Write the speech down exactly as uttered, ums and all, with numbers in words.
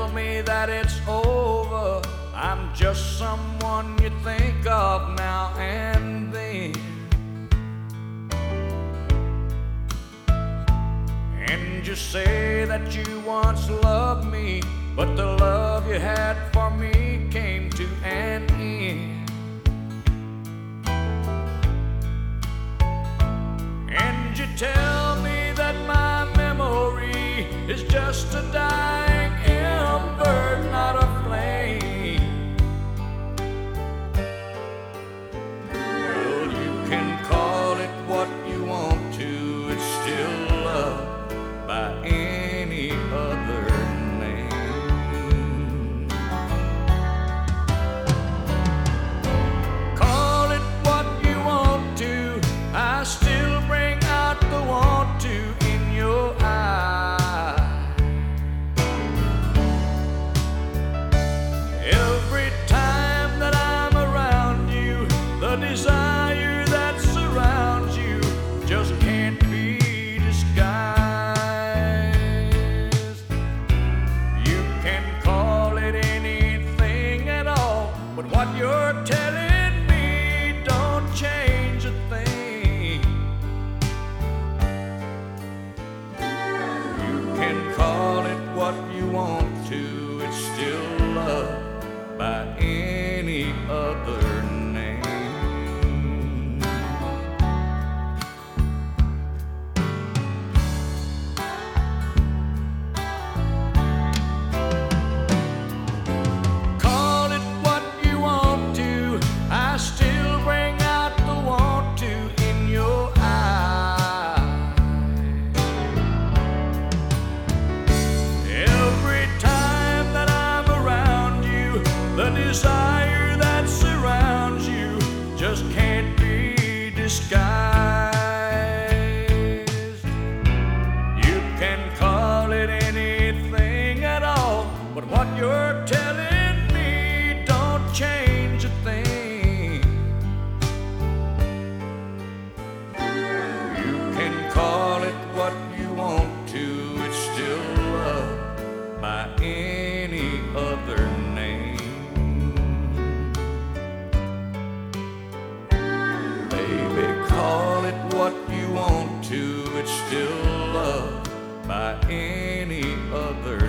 tell me that it's over. I'm just someone you think of now and then. And you say that you once loved me, but the love you had for me came to an end. And you tell me that my memory is just a dying ember, not a flame. Well, you can call it what you want to, it's still love by any other name. Call it what you want to, I still bring out the want to in your eye. Every time that I'm around you, the desire that surrounds you just can't be disguised. You can call it anything at all, but what you're telling me don't change a thing. You can call it what you want to, it's still love by any other name. Call it what you want to, I still bring out the want to in your eye. Every time that I'm around you, the desire that surrounds you just can't be disguised. You can call it anything at all, but what you're telling me don't change a thing. You can call it what you want to, it's still love by any other name. Baby, call it what you want to, it's still love by any other